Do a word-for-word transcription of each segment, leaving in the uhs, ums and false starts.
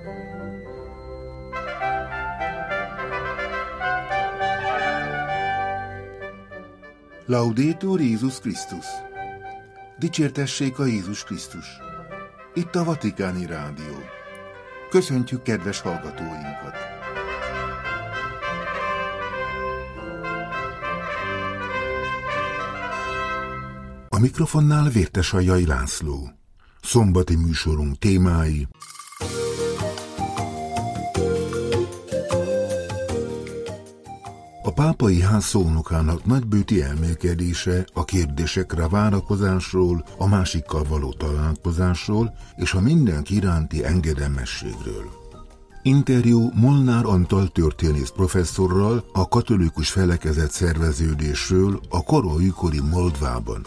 Laudetur Jézus Krisztus! Dicsértessék a Jézus Krisztus! Itt a Vatikáni Rádió. Köszöntjük kedves hallgatóinkat! A mikrofonnál Vértesajjai László. Szombati műsorunk témái: a pápai ház szónokának nagybőti elmélkedése a kérdésekre várakozásról, a másikkal való találkozásról és a mindenki iránti engedelmességről. Interjú Molnár Antal történész professzorral a katolikus felekezet szerveződésről a kora-újkori Moldvában.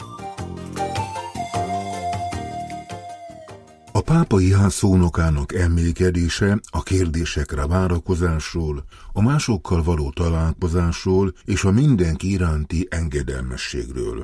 A pápai ház szónokának elmélkedése a kérdésekre várakozásról, a másokkal való találkozásról és a mindenki iránti engedelmességről.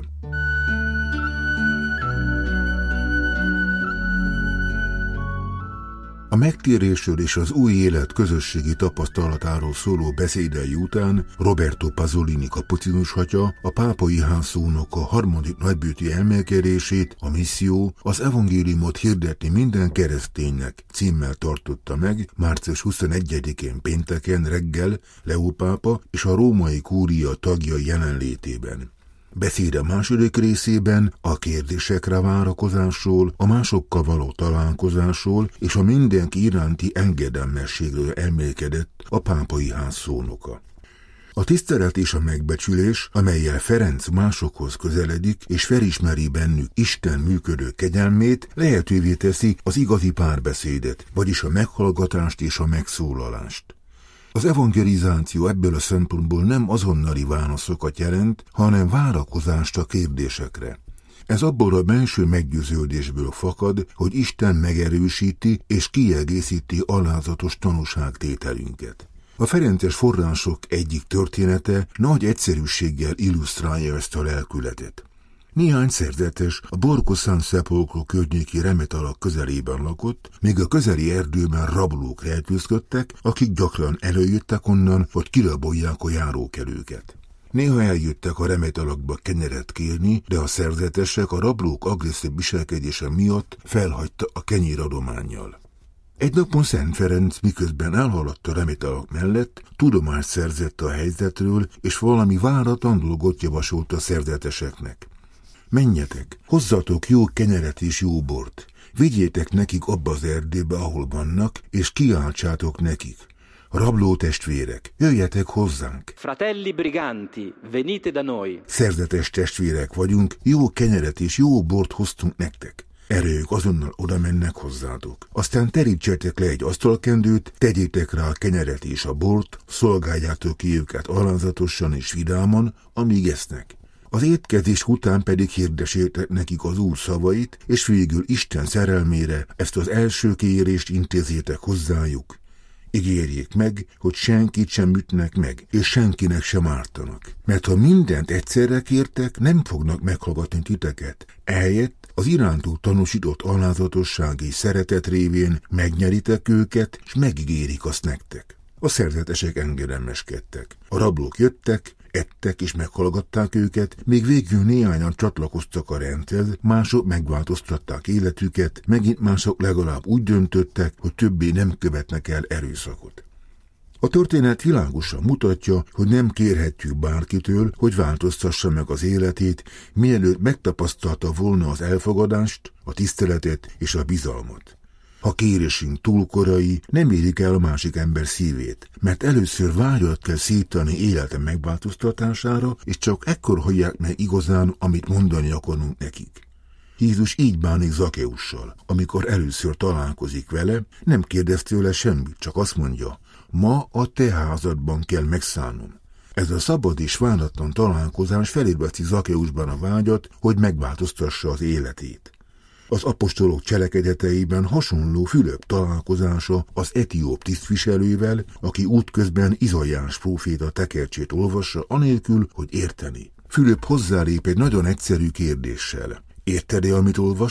A megtérésről és az új élet közösségi tapasztalatáról szóló beszédei után Roberto Pasolini kapucinus atya a pápai ház szónoka harmadik nagybőti elmélkedését, a misszió, az evangéliumot hirdetni minden kereszténynek címmel tartotta meg március huszonegyedikén pénteken reggel Leó pápa és a római kúria tagjai jelenlétében. Beszéde második részében a kérdésekre várakozásról, a másokkal való találkozásról és a mindenki iránti engedelmességről elmélkedett a pápai ház szónoka. A tisztelet és a megbecsülés, amellyel Ferenc másokhoz közeledik és felismeri bennük Isten működő kegyelmét, lehetővé teszi az igazi párbeszédet, vagyis a meghallgatást és a megszólalást. Az evangelizáció ebből a szempontból nem azonnali válaszokat jelent, hanem várakozást a kérdésekre. Ez abból a belső meggyőződésből fakad, hogy Isten megerősíti és kiegészíti alázatos tanúságtételünket. A ferences források egyik története nagy egyszerűséggel illusztrálja ezt a lelkületet. Néhány szerzetes a Borgo San Sepolcro környéki remetalak közelében lakott, míg a közeli erdőben rablók rejtőzködtek, akik gyakran előjöttek onnan, hogy kirabolják a járókelőket. Néha eljöttek a remetalakba kenyeret kérni, de a szerzetesek a rablók agresszív viselkedése miatt felhagyta a kenyéradománnyal. Egy napon Szent Ferenc, miközben elhaladt a remetalak mellett, tudomást szerzett a helyzetről, és valami váratlan dolgot javasolt a szerzeteseknek. Menjetek, hozzatok jó kenyeret és jó bort, vigyétek nekik abba az erdőbe, ahol vannak, és kiáltsátok nekik: rabló testvérek, jöjjetek hozzánk! Fratelli briganti, venite da noi! Szerzetes testvérek vagyunk, jó kenyeret és jó bort hoztunk nektek. Erre ők azonnal oda mennek hozzátok. Aztán terítsetek le egy asztalkendőt, tegyétek rá a kenyeret és a bort, szolgáljátok ki őket alázatosan és vidáman, amíg esznek. Az étkezés után pedig hirdesétek nekik az Úr szavait, és végül Isten szerelmére ezt az első kérést intézzétek hozzájuk. Ígérjék meg, hogy senkit sem ütnek meg, és senkinek sem ártanak. Mert ha mindent egyszerre kértek, nem fognak meghallgatni titeket. Ehelyett az irántuk tanúsított alázatosság és szeretet révén megnyeritek őket, és megígérik azt nektek. A szerzetesek engedelmeskedtek. A rablók jöttek, ettek és meghallgatták őket, még végül néhányan csatlakoztak a rendhez, mások megváltoztatták életüket, megint mások legalább úgy döntöttek, hogy többé nem követnek el erőszakot. A történet világosan mutatja, hogy nem kérhetjük bárkitől, hogy változtassa meg az életét, mielőtt megtapasztalta volna az elfogadást, a tiszteletet és a bizalmat. Ha kérésünk túl korai, nem érik el a másik ember szívét, mert először vágyat kell szítani élete megváltoztatására, és csak ekkor hallják meg igazán, amit mondani akarunk nekik. Jézus így bánik Zakeussal, amikor először találkozik vele, nem kérdez tőle semmit, csak azt mondja: ma a te házadban kell megszállnom. Ez a szabad és váratlan találkozás felébreszti Zakeusban a vágyat, hogy megváltoztassa az életét. Az apostolok cselekedeteiben hasonló Fülöp találkozása az etióp tisztviselővel, aki útközben Izaiás próféta tekercsét olvassa, anélkül, hogy érteni. Fülöp hozzálép egy nagyon egyszerű kérdéssel: érted-e, amit olvasol?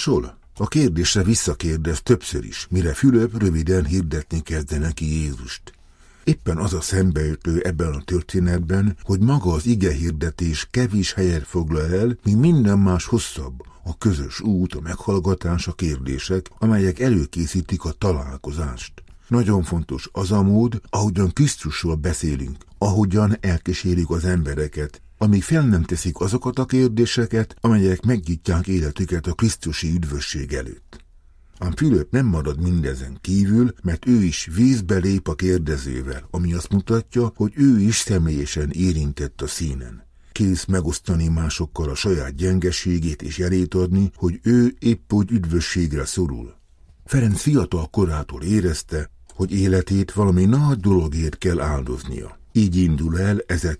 A kérdésre visszakérdez többször is, mire Fülöp röviden hirdetni kezdte neki Jézust. Éppen az a szembeütő ebben a történetben, hogy maga az igehirdetés kevés helyet foglal el, míg minden más hosszabb, a közös út, a meghallgatás, a kérdések, amelyek előkészítik a találkozást. Nagyon fontos az a mód, ahogyan Krisztusról beszélünk, ahogyan elkísérjük az embereket, amíg fel nem teszik azokat a kérdéseket, amelyek megnyitják életüket a krisztusi üdvösség előtt. Ám Fülöp nem marad mindezen kívül, mert ő is vízbe lép a kérdezővel, ami azt mutatja, hogy ő is személyesen érintett a színen. Kész megosztani másokkal a saját gyengeségét és jelét adni, hogy ő épp úgy üdvösségre szorul. Ferenc fiatal korától érezte, hogy életét valami nagy dologért kell áldoznia. Így indul el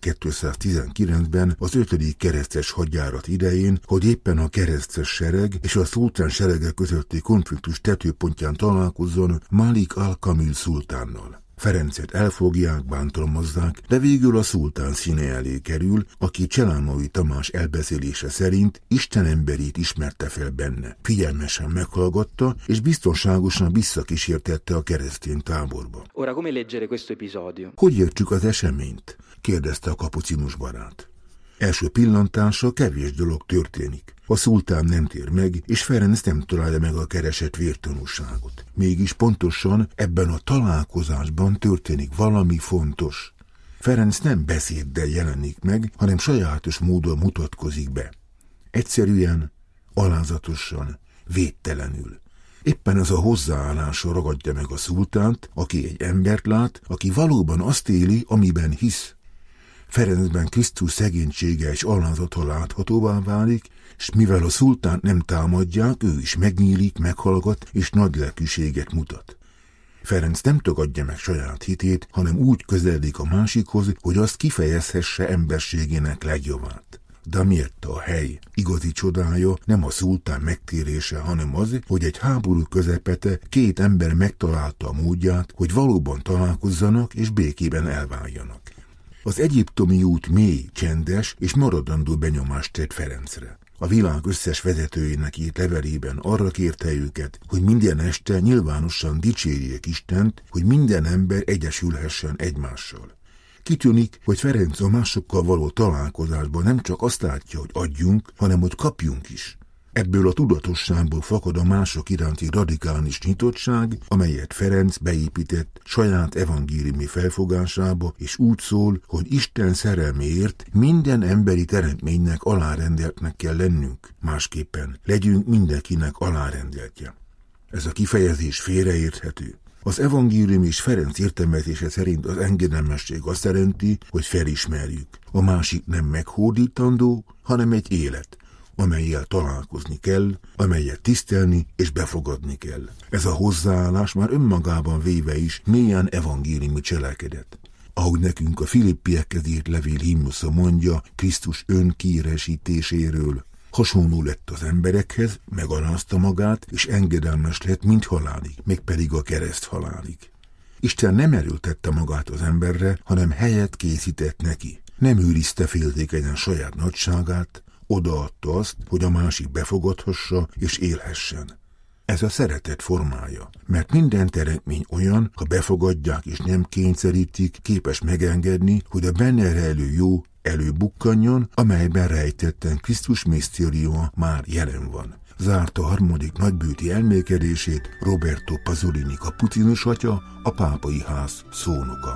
ezerkétszáztizenkilencben az ötödik keresztes hadjárat idején, hogy éppen a keresztes sereg és a szultán serege közötti konfliktus tetőpontján találkozzon Malik al-Kamil szultánnal. Ferencet elfogják, bántalmazzák, de végül a szultán színe elé kerül, aki Cselánovi Tamás elbeszélése szerint Isten emberét ismerte fel benne. Figyelmesen meghallgatta, és biztonságosan visszakísértette a keresztény táborba. Ora, come leggere questo episodio? Hogy értsük az eseményt? Kérdezte a kapucinus barát. Első pillantásra kevés dolog történik. A szultán nem tér meg, és Ferenc nem találja meg a keresett vértanúságot. Mégis pontosan ebben a találkozásban történik valami fontos. Ferenc nem beszéddel jelenik meg, hanem sajátos módon mutatkozik be. Egyszerűen, alázatosan, védtelenül. Éppen ez a hozzáállása ragadja meg a szultánt, aki egy embert lát, aki valóban azt éli, amiben hisz. Ferencben Krisztus szegénysége és alázata láthatóvá válik, és mivel a szultánt nem támadják, ő is megnyílik, meghallgat és nagy lelkűséget mutat. Ferenc nem tagadja meg saját hitét, hanem úgy közeledik a másikhoz, hogy azt kifejezhesse emberségének legjavát. Damietta, a hely igazi csodája nem a szultán megtérése, hanem az, hogy egy háború közepete két ember megtalálta a módját, hogy valóban találkozzanak és békében elváljanak. Az egyiptomi út mély, csendes és maradandó benyomást tett Ferencre. A világ összes vezetőjének írt levelében arra kérte őket, hogy minden este nyilvánosan dicsérjék Istent, hogy minden ember egyesülhessen egymással. Kitűnik, hogy Ferenc a másokkal való találkozásban nem csak azt látja, hogy adjunk, hanem hogy kapjunk is. Ebből a tudatosságból fakad a mások iránti radikális nyitottság, amelyet Ferenc beépített saját evangéliumi felfogásába, és úgy szól, hogy Isten szerelméért minden emberi teremtménynek alárendeltnek kell lennünk, másképpen legyünk mindenkinek alárendeltje. Ez a kifejezés félreérthető. Az evangélium és Ferenc értelmezése szerint az engedelmesség azt jelenti, hogy felismerjük. A másik nem meghódítandó, hanem egy élet, amellyel találkozni kell, amelyet tisztelni és befogadni kell. Ez a hozzáállás már önmagában véve is mélyen evangéliumi cselekedet. Ahogy nekünk a Filippiekhez írt levél himnusza mondja Krisztus önkiíresítéséről, hasonló lett az emberekhez, megalázta magát, és engedelmes lett mind halálig, mégpedig a kereszt halálig. Isten nem erőltette magát az emberre, hanem helyet készített neki. Nem őrizte féltékenyen saját nagyságát, odaadta azt, hogy a másik befogadhassa és élhessen. Ez a szeretet formája, mert minden teremtmény olyan, ha befogadják és nem kényszerítik, képes megengedni, hogy a benne rejlő jó előbukkanjon, amelyben rejtetten Krisztus misztériuma már jelen van. Zárta a harmadik nagybőti elmélkedését Roberto Pasolini kapucinus atya, a pápai ház szónoka.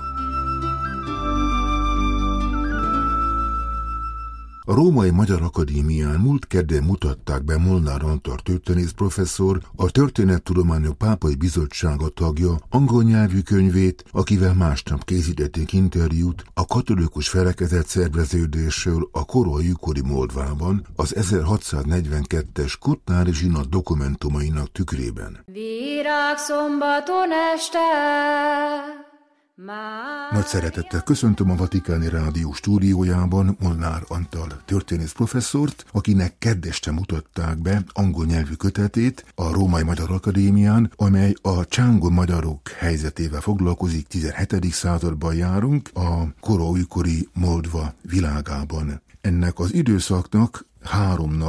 A Római Magyar Akadémián múlt kedden mutatták be Molnár Antal történész professzor, a Történettudományok Pápai Bizottsága tagja angol nyelvű könyvét, akivel másnap készítették interjút a katolikus felekezet szerveződésről a korai Moldvában az ezerhatszáznegyvenkettes Kutnári zsinat dokumentumainak tükrében. Virág szombaton este. Nagy szeretettel köszöntöm a Vatikáni Rádió stúdiójában Molnár Antal történész professzort, akinek keddeste mutatták be angol nyelvű kötetét a Római Magyar Akadémián, amely a csángó magyarok helyzetével foglalkozik, tizenhetedik században járunk, a kora újkori Moldva világában. Ennek az időszaknak három nagy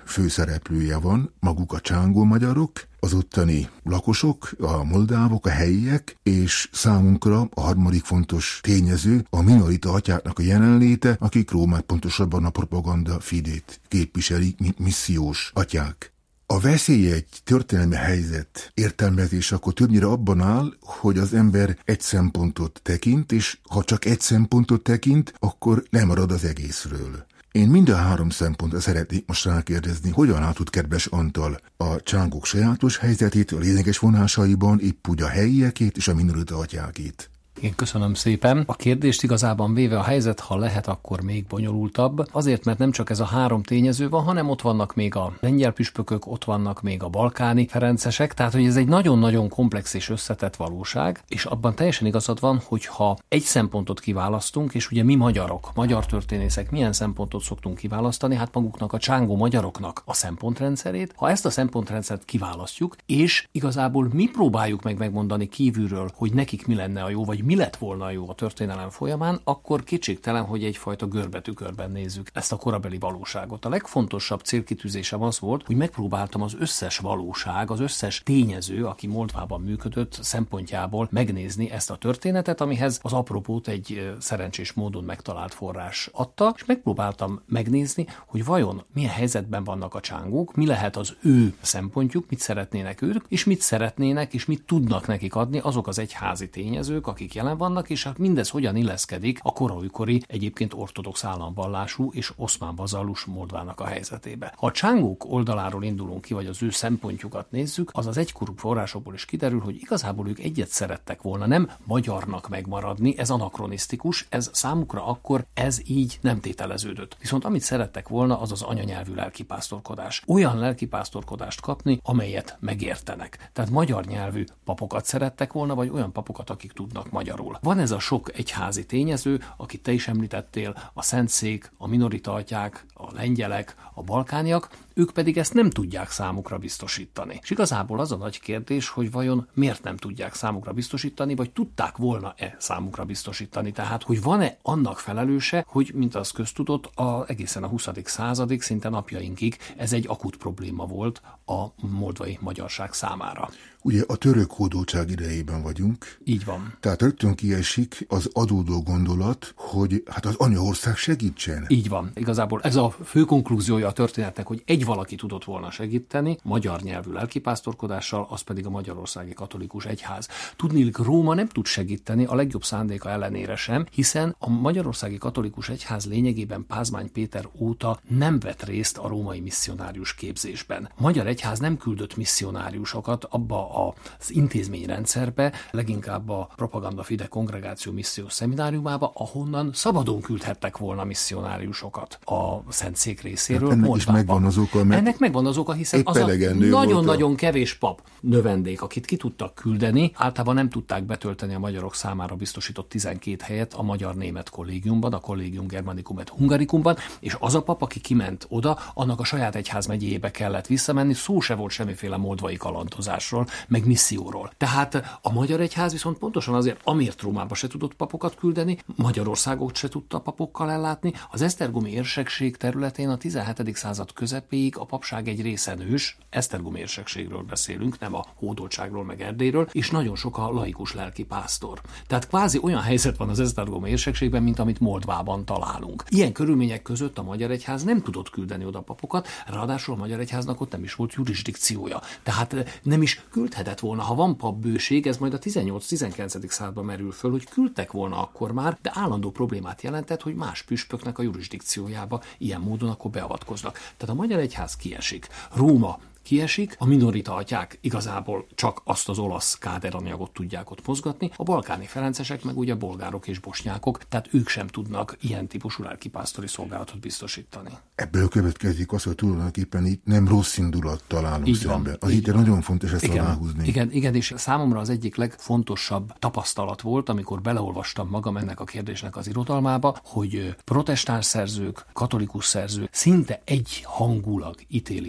főszereplője van, maguk a csángó magyarok, az ottani lakosok, a moldávok, a helyiek, és számunkra a harmadik fontos tényező a minorita atyáknak a jelenléte, akik Rómát, pontosabban a propaganda fidét képviselik, mint missziós atyák. A veszély egy történelmi helyzet értelmezés akkor többnyire abban áll, hogy az ember egy szempontot tekint, és ha csak egy szempontot tekint, akkor lemarad az egészről. Én mind a három szempontra szeretnék most rákérdezni, hogyan látod, kedves Antal, a csángók sajátos helyzetét, a lényeges vonásaiban, épp úgy a helyiekét és a minorita atyákét. Én köszönöm szépen. A kérdést igazában véve a helyzet, ha lehet, akkor még bonyolultabb. Azért, mert nem csak ez a három tényező van, hanem ott vannak még a lengyel püspökök, ott vannak még a balkáni ferencesek, tehát hogy ez egy nagyon-nagyon komplex és összetett valóság, és abban teljesen igazad van, hogyha egy szempontot kiválasztunk, és ugye mi magyarok, magyar történészek milyen szempontot szoktunk kiválasztani, hát maguknak a csángó magyaroknak a szempontrendszerét, ha ezt a szempontrendszert kiválasztjuk, és igazából mi próbáljuk meg megmondani kívülről, hogy nekik mi lenne a jó, vagy mi lett volna jó a történelem folyamán, akkor kétségtelen, hogy egyfajta görbetükörben nézzük ezt a korabeli valóságot. A legfontosabb célkitűzésem az volt, hogy megpróbáltam az összes valóság, az összes tényező, aki Moldvában működött, szempontjából megnézni ezt a történetet, amihez az apropót egy szerencsés módon megtalált forrás adta, és megpróbáltam megnézni, hogy vajon milyen helyzetben vannak a csángók, mi lehet az ő szempontjuk, mit szeretnének ők, és mit szeretnének, és mit tudnak nekik adni azok az egyházi tényezők, akik jelen vannak, és hát mindez hogyan illeszkedik a koraújkori, egyébként ortodox államvallású és oszmán vazallus Moldvának a helyzetébe. Ha a csángók oldaláról indulunk ki, vagy az ő szempontjukat nézzük, az az egykorú forrásokból is kiderül, hogy igazából ők egyet szerettek volna, nem magyarnak megmaradni, ez anakronisztikus, ez számukra akkor ez így nem tételeződött. Viszont amit szerettek volna, az az anyanyelvű lelkipásztorkodás. Olyan lelkipásztorkodást kapni, amelyet megértenek. Tehát magyar nyelvű papokat szerettek volna, vagy olyan papokat, akik tudnak magyarul. Van ez a sok egyházi tényező, akit te is említettél, a szentszék, a minorita atyák, a lengyelek, a balkániak, ők pedig ezt nem tudják számukra biztosítani. És igazából az a nagy kérdés, hogy vajon miért nem tudják számukra biztosítani, vagy tudták volna-e számukra biztosítani. Tehát, hogy van-e annak felelőse, hogy, mint az köztudott, a, egészen a huszadik századig, szinte napjainkig ez egy akut probléma volt a moldvai magyarság számára. Ugye a török hódoltság idejében vagyunk. Így van. Tehát rögtön kiesik az adódó gondolat, hogy hát az anyaország segítsen. Így van. Igazából ez a fő konklúziója a történetnek, hogy egy valaki tudott volna segíteni, magyar nyelvű lelkipásztorkodással, az pedig a Magyarországi Katolikus Egyház. Tudniillik, Róma nem tud segíteni a legjobb szándéka ellenére sem, hiszen a Magyarországi Katolikus Egyház lényegében Pázmány Péter óta nem vett részt a római misszionárius képzésben. A Magyar Egyház nem küldött misszionáriusokat abba az intézményrendszerbe, leginkább a Propaganda Fide Kongregáció missziós szemináriumába, ahonnan szabadon küldhettek volna misszionáriusokat a Szentszék részéről. Hát ennek is megvan az oka, mert ennek megvan az oka, hiszen az a nagyon-nagyon kevés pap növendék, akit ki tudtak küldeni, általában nem tudták betölteni a magyarok számára biztosított tizenkét helyet a magyar-német kollégiumban, a Collegium Germanicum et Hungaricumban, és az a pap, aki kiment oda, annak a saját egyházmegyébe kellett visszamenni, szó se volt semmiféle moldvai kalandozásról, meg misszióról. Tehát a Magyar Egyház viszont pontosan azért, amiért Rómába se tudott papokat küldeni, Magyarországot se tudta papokkal ellátni, az esztergomi érsekség területén a tizenhetedik század közepéig a papság egy része nős, esztergomi érsekségről beszélünk, nem a hódoltságról meg Erdélyről, és nagyon sok a laikus lelkipásztor. Tehát kvázi olyan helyzet van az esztergomi érsekségben, mint amit Moldvában találunk. Ilyen körülmények között a Magyar Egyház nem tudott küldeni oda papokat, ráadásul a Magyar Egyháznak ott nem is volt jurisdikciója. Tehát nem is küldhetett volna, ha van papbőség, ez majd a tizennyolc-tizenkilencedik században merül föl, hogy küldtek volna akkor már, de állandó problémát jelentett, hogy más püspöknek a jurisdikciójába ilyen módon akkor beavatkoznak. Tehát a Magyar Egyház kiesik. Róma kiesik, a minorita atyák igazából csak azt az olasz káderanyagot tudják ott mozgatni, a balkáni ferencesek meg ugye bolgárok és bosnyákok, tehát ők sem tudnak ilyen típusú lelkipásztori szolgálatot biztosítani. Ebből következik az, hogy tulajdonképpen itt nem rossz indulat találunk így szembe. Van, az itt van. Nagyon fontos ezt igen, aláhúzni. Igen, igen, és számomra az egyik legfontosabb tapasztalat volt, amikor beleolvastam magam ennek a kérdésnek az irodalmába, hogy protestáns szerzők, katolikus szerzők szinte egyhangulag ítélik el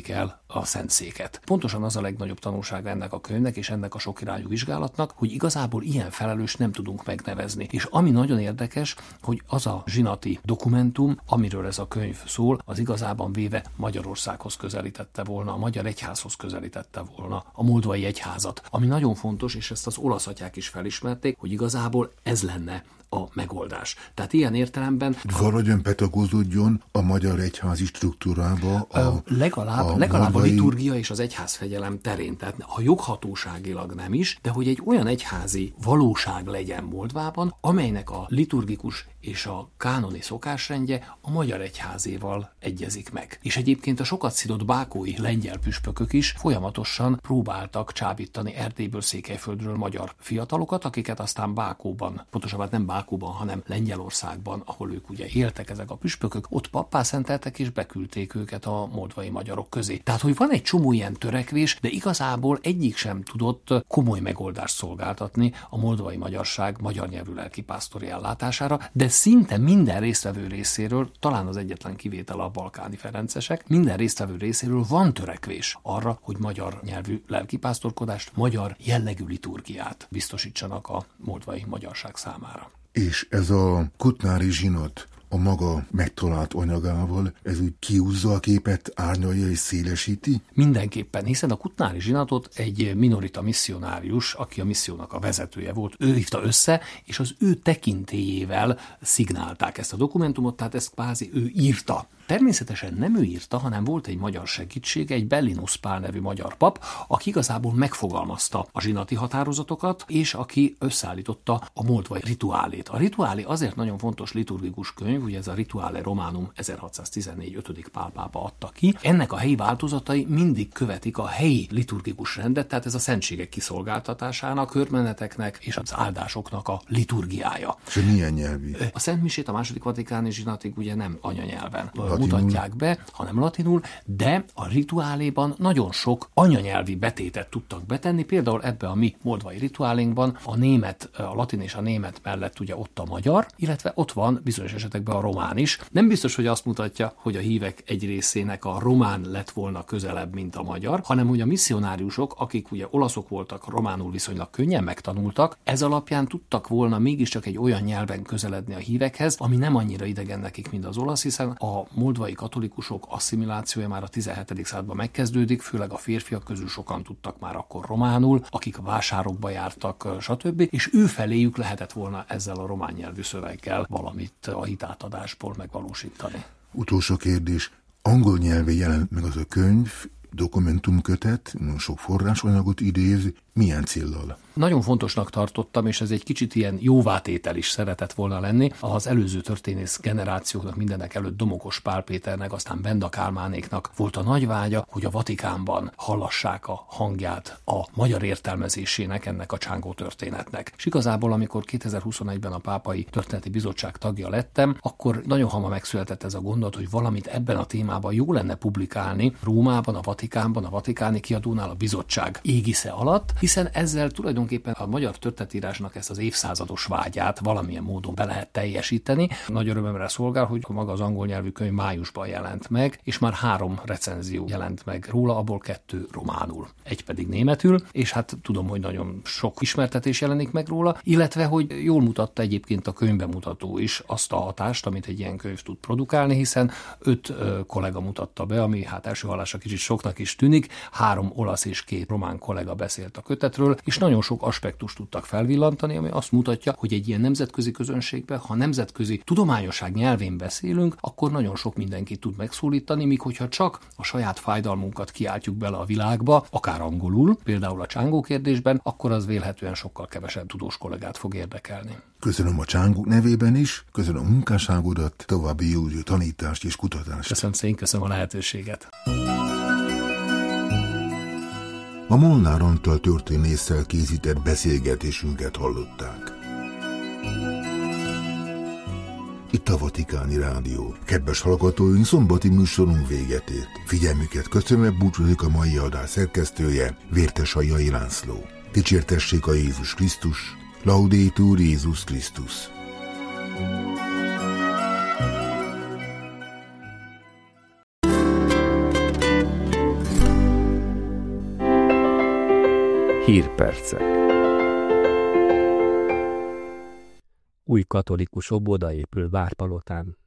a szentszéket. Pontosan az a legnagyobb tanulsága ennek a könyvnek és ennek a sokirányú vizsgálatnak, hogy igazából ilyen felelős nem tudunk megnevezni. És ami nagyon érdekes, hogy az a zsinati dokumentum, amiről ez a könyv szól, az igazában véve Magyarországhoz közelítette volna, a magyar egyházhoz közelítette volna a moldvai egyházat. Ami nagyon fontos, és ezt az olasz atyák is felismerték, hogy igazából ez lenne a megoldás. Tehát ilyen értelemben... Valahogyan betagozódjon a magyar egyházi struktúrába a, a, legalább, a, legalább moldvai... a liturgia és az egyházfegyelem terén. Tehát a joghatóságilag nem is, de hogy egy olyan egyházi valóság legyen Moldvában, amelynek a liturgikus és a kánoni szokásrendje a magyar egyházéval egyezik meg. És egyébként a sokat szidott bákói lengyel püspökök is folyamatosan próbáltak csábítani Erdélyből, Székelyföldről magyar fiatalokat, akiket aztán Bákóban, pontosabban nem Bákóban, hanem Lengyelországban, ahol ők ugye éltek ezek a püspökök, ott pappá szenteltek és beküldték őket a moldvai magyarok közé. Tehát, hogy van egy csomó ilyen törekvés, de igazából egyik sem tudott komoly megoldást szolgáltatni a moldvai magyarság magyar nyelvű lelkipásztori ellátására, de szinte minden résztvevő részéről, talán az egyetlen kivétel a balkáni ferencesek, minden résztvevő részéről van törekvés arra, hogy magyar nyelvű lelkipásztorkodást, magyar jellegű liturgiát biztosítsanak a moldvai magyarság számára. És ez a kutnári zsinat a maga megtalált anyagával, ez úgy kiúzza a képet, árnyalja és szélesíti? Mindenképpen, hiszen a kutnári zsinatot egy minorita misszionárius, aki a missziónak a vezetője volt, ő hívta össze, és az ő tekintélyével szignálták ezt a dokumentumot, tehát ezt kvázi ő írta. Természetesen nem ő írta, hanem volt egy magyar segítség, egy Bellinus Pál nevű magyar pap, aki igazából megfogalmazta a zsinati határozatokat, és aki összeállította a moldvai rituálét. A rituálé azért nagyon fontos liturgikus könyv, ugye ez a Rituale Romanum ezerhatszáztizennégy ötödik Pál pápa adta ki. Ennek a helyi változatai mindig követik a helyi liturgikus rendet, tehát ez a szentségek kiszolgáltatásának, körmeneteknek és az áldásoknak a liturgiája. És milyen nyelvi? A Szentmisét a második vatikáni zsinatig ugye nem anyanyelven Latinul. mutatják be, hanem latinul, de a rituáléban nagyon sok anyanyelvi betétet tudtak betenni, például ebbe a mi moldvai rituálénkban a német, a latin és a német mellett ugye ott a magyar, illetve ott van bizonyos esetekben a román is. Nem biztos, hogy azt mutatja, hogy a hívek egy részének a román lett volna közelebb, mint a magyar, hanem hogy a misszionáriusok, akik ugye olaszok voltak, románul viszonylag könnyen megtanultak, ez alapján tudtak volna mégiscsak egy olyan nyelven közeledni a hívekhez, ami nem annyira idegen nekik, mint az olasz, hiszen a moldvai katolikusok asszimilációja már a tizenhetedik században megkezdődik, főleg a férfiak közül sokan tudtak már akkor románul, akik a vásárokba jártak, stb. És ő feléjük lehetett volna ezzel a román nyelvű szöveggel valamit a hitátadásból megvalósítani. Utolsó kérdés. Angol nyelven jelent meg az a könyv, dokumentumkötet, sok forrásanyagot idéz, milyen céllal? Nagyon fontosnak tartottam, és ez egy kicsit ilyen jóvátétel is szeretett volna lenni. Az előző történész generációknak, mindenek előtt Domokos Pál Péternek, aztán Benda Kálmánéknak volt a nagy vágya, hogy a Vatikánban hallassák a hangját a magyar értelmezésének, ennek a csángó történetnek. És igazából, amikor kétezer-huszonegyben a Pápai Történeti Bizottság tagja lettem, akkor nagyon hamar megszületett ez a gondolat, hogy valamit ebben a témában jó lenne publikálni Rómában, a Vatikánban, a vatikáni kiadónál, a bizottság égisze alatt, hiszen ezzel tulajdonképpen a magyar történetírásnak ezt az évszázados vágyát valamilyen módon be lehet teljesíteni. Nagy örömömre szolgál, hogy maga az angol nyelvű könyv májusban jelent meg, és már három recenzió jelent meg róla, abból kettő románul, egy pedig németül, és hát tudom, hogy nagyon sok ismertetés jelenik meg róla, illetve, hogy jól mutatta egyébként a könyvbemutató is azt a hatást, amit egy ilyen könyv tud produkálni, hiszen öt ö, kollega mutatta be, ami hát első hallásra kicsit soknak is tűnik, három olasz és két román kollega beszélt a kötetről, és nagyon sok aspektust tudtak felvillantani, ami azt mutatja, hogy egy ilyen nemzetközi közönségben, ha nemzetközi tudományosság nyelvén beszélünk, akkor nagyon sok mindenkit tud megszólítani, míg hogyha csak a saját fájdalmunkat kiáltjuk bele a világba, akár angolul, például a csángó kérdésben, akkor az vélhetően sokkal kevesebb tudós kollégát fog érdekelni. Köszönöm a csángók nevében is, köszönöm a munkásságodat, további jó tanítást és kutatást. Köszönöm szépen, köszönöm a lehetőséget. A Molnár Antal történésszel készített beszélgetésünket hallották. Itt a Vatikáni Rádió. Kedves hallgatóink, szombati műsorunk véget ért. Figyelmüket köszönöm, búcsúzik a mai adás szerkesztője, Vértesai László. Dicsértessék a Jézus Krisztus, Laudetur Jézus Krisztus. Hírpercek. Új katolikus óvoda épül Várpalotán.